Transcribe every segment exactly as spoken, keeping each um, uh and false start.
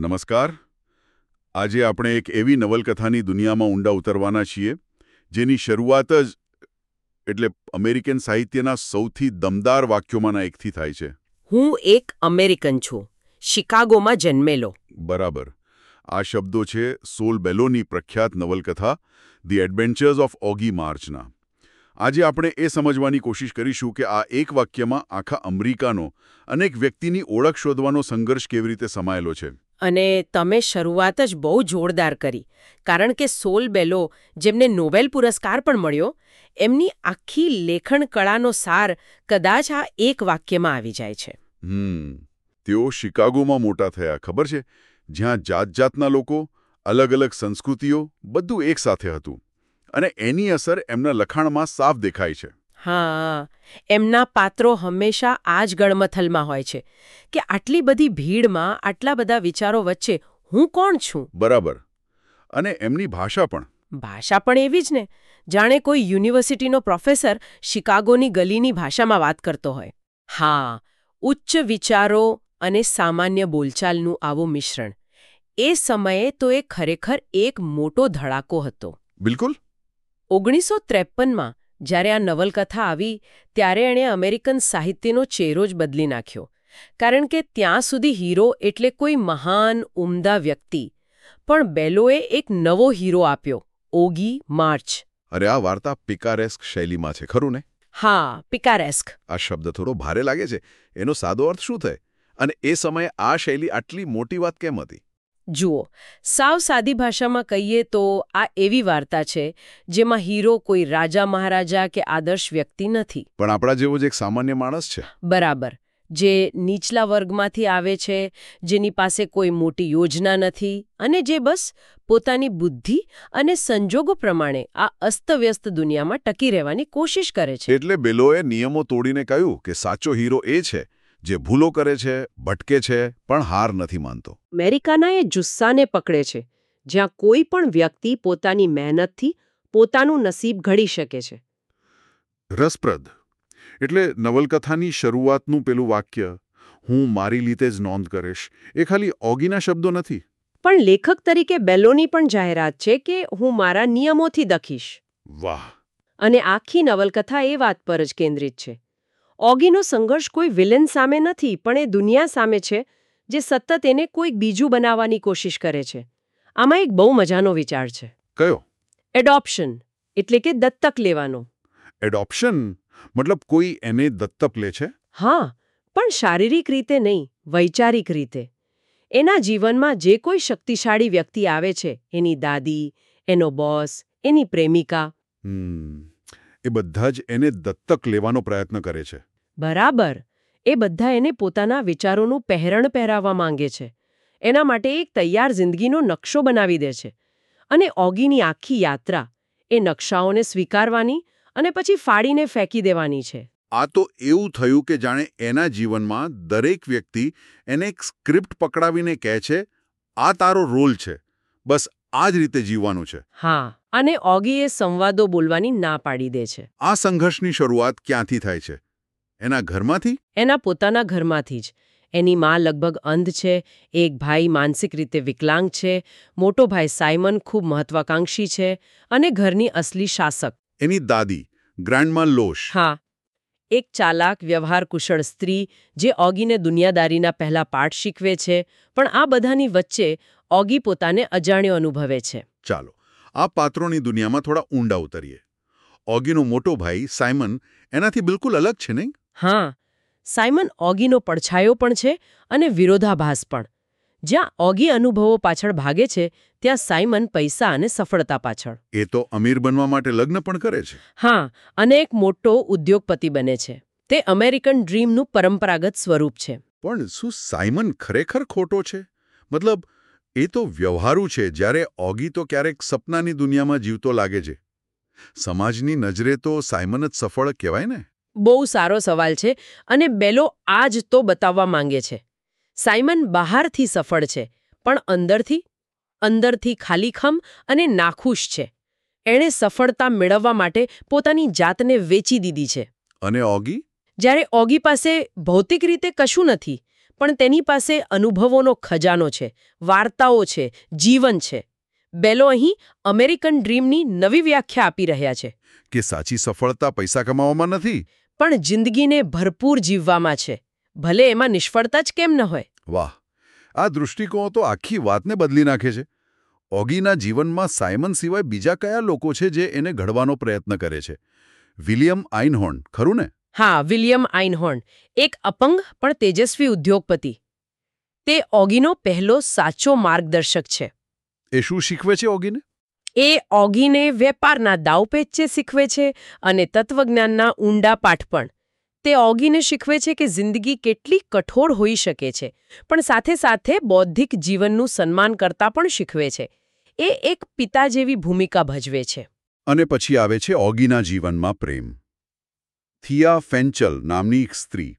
નમસ્કાર. આજે આપણે એક એવી નવલકથાની દુનિયામાં ઊંડા ઉતરવાના છીએ જેની શરૂઆત જ એટલે અમેરિકન સાહિત્યના સૌથી દમદાર વાક્યોમાંના એકથી થાય છે. હું એક અમેરિકન છું, શિકાગોમાં જન્મેલો. બરાબર. આ શબ્દો છે સોલ બેલોની પ્રખ્યાત નવલકથા ધી એડવેન્ચર્સ ઓફ ઓગી માર્ચના. આજે આપણે એ સમજવાની કોશિશ કરીશું કે આ એક વાક્યમાં આખા અમેરિકાનો અનેક વ્યક્તિની ઓળખ શોધવાનો સંઘર્ષ કેવી રીતે સમાયેલો છે. અને તમે શરૂઆત જ બહુ જોરદાર કરી, કારણ કે સોલ બેલો, જેમને નોબેલ પુરસ્કાર પણ મળ્યો, એમની આખી લેખન કળાનો સાર કદાચ આ એક વાક્યમાં આવી જાય છે. હમ તેઓ શિકાગોમાં મોટા થયા, ખબર છે, જ્યાં જાત જાતના લોકો, અલગ અલગ સંસ્કૃતિઓ, બધું એક સાથે હતું. અને એની અસર એમના લખાણમાં સાફ દેખાય છે. હા, એમના પાત્રો હંમેશા આ જ ગળમથલમાં હોય છે કે આટલી બધી ભીડમાં, આટલા બધા વિચારો વચ્ચે હું કોણ છું. બરાબર. અને એમની ભાષા પણ ભાષા પણ એવી જ ને, જાણે કોઈ યુનિવર્સિટીનો પ્રોફેસર શિકાગોની ગલીની ભાષામાં વાત કરતો હોય. હા, ઉચ્ચ વિચારો અને સામાન્ય બોલચાલનું આવું મિશ્રણ. એ સમયે તો એ ખરેખર એક મોટો ધડાકો હતો. બિલકુલ. ઓગણીસો ત્રેપનમાં જ્યારે આ નવલકથા આવી ત્યારે એણે અમેરિકન સાહિત્યનો ચહેરો જ બદલી નાખ્યો. કારણ કે ત્યાં સુધી હીરો એટલે કોઈ મહાન ઉમદા વ્યક્તિ, પણ બેલોએ એક નવો હીરો આપ્યો, ઓગી માર્ચ. અરે આ વાર્તા પિકારેસ્ક શૈલીમાં છે, ખરું ને? હા, પિકારેસ્ક. આ શબ્દ થોડો ભારે લાગે છે. એનો સાદો અર્થ શું થાય? અને એ સમયે આ શૈલી આટલી મોટી વાત કેમ હતી? જુઓ, સાવ સાદી ભાષામાં કહીએ તો આ એવી વાર્તા છે જેમાં હીરો કોઈ રાજા મહારાજા કે આદર્શ વ્યક્તિ નથી, પણ આપણા જેવો જ એક સામાન્ય માણસ છે. બરાબર. જે નીચલા વર્ગમાંથી આવે છે, જેની પાસે કોઈ મોટી યોજના નથી અને જે બસ પોતાની બુદ્ધિ અને સંજોગો પ્રમાણે આ અસ્તવ્યસ્ત દુનિયામાં ટકી રહેવાની કોશિશ કરે છે. એટલે બેલોએ નિયમો તોડીને કહ્યું કે સાચો હીરો એ છે જે ભૂલો કરે છે, ભટકે છે, પણ હાર નથી માનતો. અમેરિકાના એ જુસ્સાને પકડે છે, જ્યાં કોઈ પણ વ્યક્તિ પોતાની મહેનતથી પોતાનું નસીબ ઘડી શકે છે. રસપ્રદ. એટલે નવલકથાની શરૂઆતનું પેલું વાક્ય, હું મારી રીતે જ નોંધ કરીશ, એ ખાલી ઓગીના શબ્દો નથી, પણ લેખક તરીકે બેલોની પણ જાહેરાત છે કે હું મારા નિયમોથી દખીશ. વાહ. અને આખી નવલકથા એ વાત પર જ કેન્દ્રિત છે. ઓગીનો સંઘર્ષ કોઈ વિલન સામે નથી, પણ એ દુનિયા સામે છે જે સતત એને કોઈક બીજું બનાવવાની કોશિશ કરે છે. આમાં એક બહુ મજાનો વિચાર છે. કયો? એડોપ્શન, એટલે કે દત્તક લેવાનો. એડોપ્શન મતલબ કોઈ એને દત્તક લે છે? હા, પણ શારીરિક રીતે નહીં, વૈચારિક રીતે. એના જીવનમાં જે કોઈ શક્તિશાળી વ્યક્તિ આવે છે, એની દાદી, એનો બોસ, એની પ્રેમિકા, હમ એ બધા જ એને દત્તક લેવાનો પ્રયત્ન કરે છે. બરાબર. એ બધા એને પોતાના વિચારોનું પહેરણ પહેરાવવા માંગે છે. એના માટે એક તૈયાર જિંદગીનો નકશો બનાવી દે છે. અને ઓગીની આખી યાત્રા એ નકશાઓને સ્વીકારવાની અને પછી ફાડીને ફેંકી દેવાની છે. આ તો એવું થયું કે જાણે એના જીવનમાં દરેક વ્યક્તિ એને એક સ્ક્રિપ્ટ પકડાવીને કહે છે, આ તારો રોલ છે, બસ આ જ રીતે જીવવાનું છે. હા, અને ઓગીએ સંવાદો બોલવાની ના પાડી દે છે. આ સંઘર્ષની શરૂઆત ક્યાંથી થાય છે? એના ઘરમાંથી? એના પોતાના ઘરમાંથી જ. એની માં લગભગ અંધ છે, એક ભાઈ માનસિક રીતે વિકલાંગ છે, મોટો ભાઈ સાયમન ખૂબ મહત્વાકાંક્ષી છે, અને ઘરની અસલી શાસક એની દાદી, ગ્રાન્ડમા લોશ. હા, એક ચાલાક વ્યવહાર કુશળ સ્ત્રી જે ઓગીને દુનિયાદારીના પહેલા પાઠ શીખવે છે, પણ આ બધાની વચ્ચે ઓગી પોતાને અજાણ્યો અનુભવે છે. ચાલો, આ પાત્રોની દુનિયામાં થોડા ઊંડા ઉતરીએ. ઓગીનો મોટો ભાઈ સાયમન એનાથી બિલકુલ અલગ છે, નહીં? હા, સાયમન ઓગીનો પડછાયો પણ છે અને વિરોધાભાસ પણ. જ્યાં ઓગી અનુભવો પાછળ ભાગે છે, ત્યાં સાયમન પૈસા અને સફળતા પાછળ. એ તો અમીર બનવા માટે લગ્ન પણ કરે છે. હા, અને એક મોટો ઉદ્યોગપતિ બને છે. તે અમેરિકન ડ્રીમનું પરંપરાગત સ્વરૂપ છે. પણ શું સાયમન ખરેખર ખોટો છે? મતલબ, એ તો વ્યવહારુ છે, જ્યારે ઓગી તો ક્યારેક સપનાની દુનિયામાં જીવતો લાગે છે. સમાજની નજરે તો સાયમન જ સફળ કહેવાય ને? બહુ સારો સવાલ છે, અને બેલો આ જ તો બતાવવા માંગે છે. સાયમન બહારથી સફળ છે, પણ અંદરથી અંદરથી ખાલીખમ અને નાખુશ છે. એણે સફળતા મેળવવા માટે પોતાની જાતને વેચી દીધી છે. અને ઓગી? જ્યારે ઓગી પાસે ભૌતિક રીતે કશું નથી, પણ તેની પાસે અનુભવોનો ખજાનો છે, વાર્તાઓ છે, જીવન છે. બેલો અહીં અમેરિકન ડ્રીમની નવી વ્યાખ્યા આપી રહ્યા છે કે સાચી સફળતા પૈસા કમાવામાં નથી, પણ જિંદગીને ભરપૂર જીવવામાં છે, ભલે એમાં નિષ્ફળતા જ કેમ ન હોય. વાહ, આ દૃષ્ટિકોણ તો આખી વાતને બદલી નાખે છે. ઓગીના જીવનમાં સાયમન સિવાય બીજા કયા લોકો છે જે એને ઘડવાનો પ્રયત્ન કરે છે? વિલિયમ આઇનહોર્ન, ખરું ને? હા, વિલિયમ આઇનહોર્ન, એક અપંગ પણ તેજસ્વી ઉદ્યોગપતિ. તે ઓગીનો પહેલો સાચો માર્ગદર્શક છે. એ શું શીખવે છે ઓગીને? એ ઓગીને વેપારના દાવપેચે શીખવે છે અને તત્વજ્ઞાનના ઊંડા પાઠ પણ. તે ઓગીને શીખવે છે કે જિંદગી કેટલી કઠોર હોઈ શકે છે, પણ સાથે સાથે બૌદ્ધિક જીવનનું સન્માન કરતા પણ શીખવે છે. એ એક પિતા જેવી ભૂમિકા ભજવે છે. અને પછી આવે છે ઓગીના જીવનમાં પ્રેમ. થિયા ફેન્ચલ નામની એક સ્ત્રી.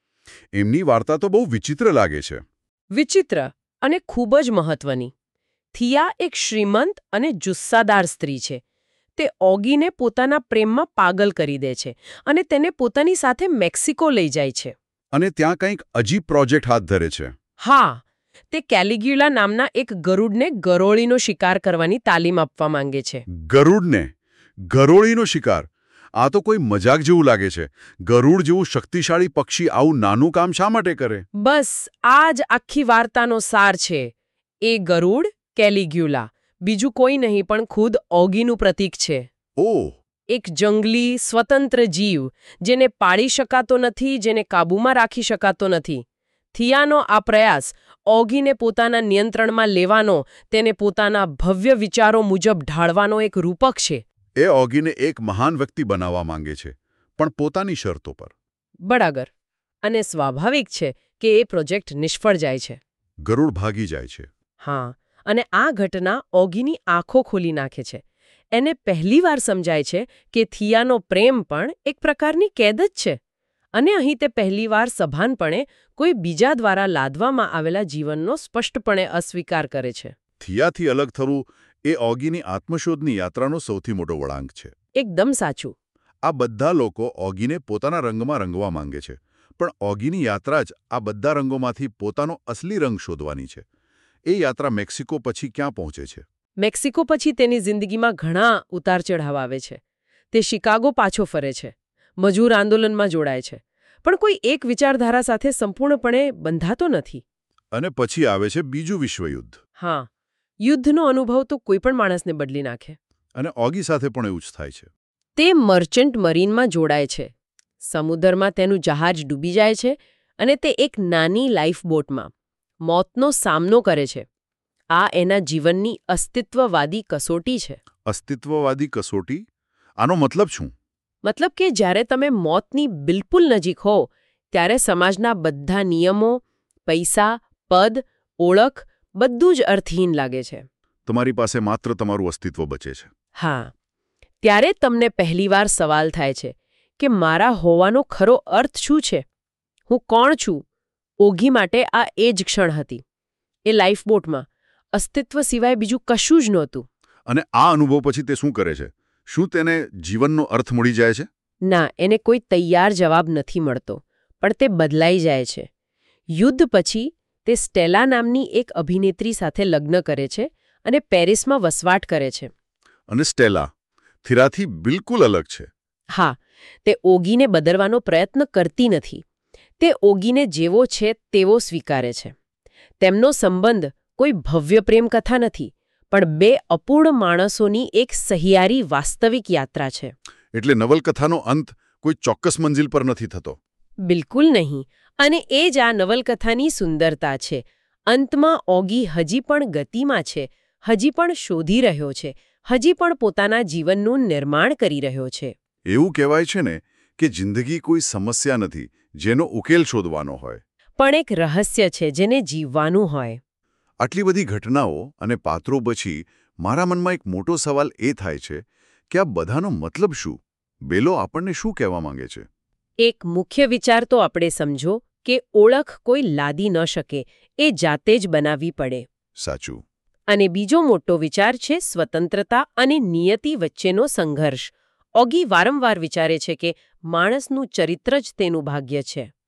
એમની વાર્તા તો બહુ વિચિત્ર લાગે છે. વિચિત્ર અને ખૂબ જ મહત્વની. થિયા એક શ્રીમંત અને જુસ્સાદાર સ્ત્રી છે. તે ઓગીને પોતાના પ્રેમમાં પાગલ કરી દે છે અને તેને પોતાની સાથે મેક્સિકો લઈ જાય છે. અને ત્યાં કંઈક અજીબ પ્રોજેક્ટ હાથ ધરે છે. હા, તે કેલિગ્યુલા નામના એક ગરુડને ગરોળીનો શિકાર કરવાની તાલીમ આપવા માંગે છે. ગરુડને ગરોળીનો શિકાર? આ તો કોઈ મજાક જેવું લાગે છે. ગરુડ જેવું શક્તિશાળી પક્ષી આવું નાનું કામ શા માટે કરે? બસ આ જ આખી વાર્તાનો સાર છે. એ ગરુડ કેલિગ્યુલા બીજું કોઈ નહીં પણ ખુદ ઓગીનું પ્રતીક છે. ઓહ! એક જંગલી સ્વતંત્ર જીવ જેને પાળી શકાતો નથી, જેને કાબૂમાં રાખી શકાતો નથી. થિયાનો આ પ્રયાસ ઓગીને પોતાના નિયંત્રણમાં લેવાનો, તેને પોતાના ભવ્ય વિચારો મુજબ ઢાળવાનો એક રૂપક છે. એ ઓગીને એક મહાન વ્યક્તિ બનાવવા માંગે છે, પણ પોતાની શરતો પર. બરાબર. અને સ્વાભાવિક છે કે એ પ્રોજેક્ટ નિષ્ફળ જાય છે. ગરુડ ભાગી જાય છે. હા, અને આ ઘટના ઓગીની આંખો ખોલી નાખે છે. એને પહેલીવાર સમજાય છે કે થિયાનો પ્રેમ પણ એક પ્રકારની કેદ જ છે. અને અહીં તે પહેલીવાર સભાનપણે કોઈ બીજા દ્વારા લાદવામાં આવેલા જીવનનો સ્પષ્ટપણે અસ્વીકાર કરે છે. થિયાથી અલગ થવું એ ઓગીની આત્મશોધની યાત્રાનો સૌથી મોટો વળાંક છે. એકદમ સાચું. આ બધા લોકો ઓગીને પોતાના રંગમાં રંગવા માંગે છે, પણ ઓગીની યાત્રા જ આ બધા રંગોમાંથી પોતાનો અસલી રંગ શોધવાની છે. એ યાત્રા મેક્સિકો પછી ક્યાં પહોંચે છે? મેક્સિકો પછી તેની જિંદગીમાં ઘણા ઉતાર ચઢાવ આવે છે. તે શિકાગો પાછો ફરે છે, મજૂર આંદોલનમાં જોડાય છે, પણ કોઈ એક વિચારધારા સાથે સંપૂર્ણપણે બંધાતો નથી. અને પછી આવે છે બીજું વિશ્વયુદ્ધ. હા, યુદ્ધનો અનુભવ તો કોઈ પણ માણસને બદલી નાખે. અને ઓગી સાથે પણ એવું જ થાય છે. તે મર્ચન્ટ મરીનમાં જોડાય છે. સમુદ્રમાં તેનું જહાજ ડૂબી જાય છે અને તે એક નાની લાઈફબોટમાં મોતનો સામનો કરે છે. આ એના જીવનની અસ્તિત્વવાદી કસોટી છે. અસ્તિત્વવાદી કસોટી? આનો મતલબ શું? મતલબ કે જ્યારે તમે મોતની બિલકુલ નજીક હો ત્યારે સમાજના બધા નિયમો, પૈસા, પદ, ઓળખ બધું જ અર્થહીન લાગે છે. તમારી પાસે માત્ર તમારું અસ્તિત્વ બચે છે. હા, ત્યારે તમને પહેલીવાર સવાલ થાય છે કે મારા હોવાનો ખરો અર્થ શું છે? હું કોણ છું? ઓગી માટે આ એ જ ક્ષણ હતી. એ લાઈફબોટમાં અસ્તિત્વ સિવાય બીજું કશું જ નહોતું. અને આ અનુભવ પછી તે શું કરે છે? શું તેને જીવનનો અર્થ મળી જાય છે? ના, એને કોઈ તૈયાર જવાબ નથી મળતો, પણ તે બદલાઈ જાય છે. યુદ્ધ પછી તે સ્ટેલા નામની એક અભિનેત્રી સાથે લગ્ન કરે છે અને પેરિસમાં વસવાટ કરે છે. અને સ્ટેલા થિરાથી બિલકુલ અલગ છે. હા, તે ઓગીને બદલવાનો પ્રયત્ન કરતી નથી. તે ઓગીને જેવો છે તેવો સ્વીકારે છે. તેમનો સંબંધ કોઈ ભવ્ય પ્રેમ કથા નથી, પણ બે અપૂર્ણ માણસોની એક સહિયારી વાસ્તવિક યાત્રા છે. એટલે નવલકથાનો અંત કોઈ ચોક્કસ મંજિલ પર નથી થતો? બિલકુલ નહીં. અને એ જ આ નવલકથાની સુંદરતા છે. અંતમાં ઓગી હજી પણ ગતિમાં છે, હજી પણ શોધી રહ્યો છે, હજી પણ પોતાના જીવનનું નિર્માણ કરી રહ્યો છે. એવું કહેવાય છે ને કે જિંદગી કોઈ સમસ્યા નથી જેનો ઉકેલ શોધવાનો હોય, પણ એક રહસ્ય છે જેને જીવવાનું હોય. આટલી બધી ઘટનાઓ અને પાત્રો પછી મારા મનમાં એક મોટો સવાલ એ થાય છે કે આ બધાનો મતલબ શું? બેલો આપણને શું કહેવા માંગે છે? એક મુખ્ય વિચાર તો આપણે સમજો કે ઓળખ કોઈ લાદી ન શકે, એ જાતે જ બનાવવી પડે. સાચું. અને બીજો મોટો વિચાર છે સ્વતંત્રતા અને નિયતિ વચ્ચેનો સંઘર્ષ. ઓગી વારંવાર વિચારે છે કે માણસનું ચરિત્ર જ તેનું ભાગ્ય છે.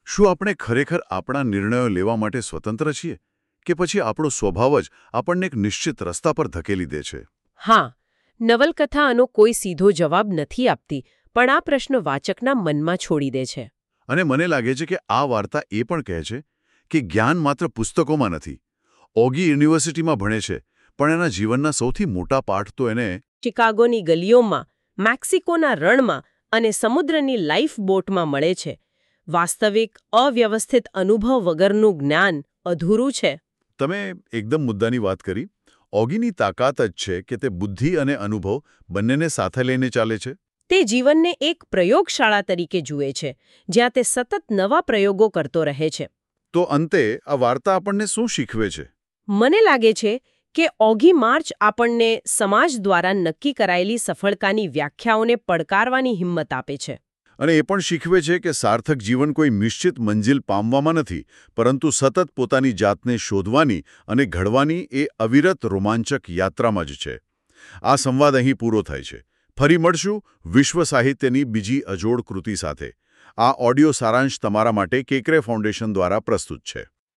શું આપણે ખરેખર આપણા નિર્ણયો લેવા માટે સ્વતંત્ર છીએ કે પછી આપણો સ્વભાવ જ આપણને એક નિશ્ચિત રસ્તા પર ધકેલી દે છે? હા, નવલકથા આનો કોઈ સીધો જવાબ નથી આપતી, પણ આ પ્રશ્ન વાચકના મનમાં છોડી દે છે. અને મને લાગે છે કે આ વાર્તા એ પણ કહે છે કે જ્ઞાન માત્ર પુસ્તકોમાં નથી. ઓગી યુનિવર્સિટીમાં ભણે છે, પણ એના જીવનના સૌથી મોટા પાઠ તો એને શિકાગોની ગલીઓમાં, મેક્સિકોના રણમાં અને સમુદ્રની લાઈફ બોટમાં મળે છે. વાસ્તવિક, અવ્યવસ્થિત અનુભવ વગરનું જ્ઞાન અધૂરું છે. તમે એકદમ મુદ્દાની વાત કરી. ઓગીની તાકાત જ છે કે તે બુદ્ધિ અને અનુભવ બંનેને સાથે લઈને ચાલે છે. તે જીવનને એક પ્રયોગશાળા તરીકે જુએ છે, જ્યાં તે સતત નવા પ્રયોગો કરતો રહે છે. તો અંતે આ વાર્તા આપણને શું શીખવે છે? મને લાગે છે કે ઓગી માર્ચ આપણને સમાજ દ્વારા નક્કી કરાયેલી સફળતાની વ્યાખ્યાઓને પડકારવાની હિંમત આપે છે. અને એ પણ શીખવે છે કે સાર્થક જીવન કોઈ નિશ્ચિત મંજિલ પામવામાં નથી, પરંતુ સતત પોતાની જાતને શોધવાની અને ઘડવાની એ અવિરત રોમાંચક યાત્રામાં જ છે. આ સંવાદ અહીં પૂરો થાય છે. ફરી મળશું વિશ્વ સાહિત્યની બીજી અજોડ કૃતિ સાથે. આ ઓડિયો સારાંશ તમારા માટે કેકરે ફાઉન્ડેશન દ્વારા પ્રસ્તુત છે.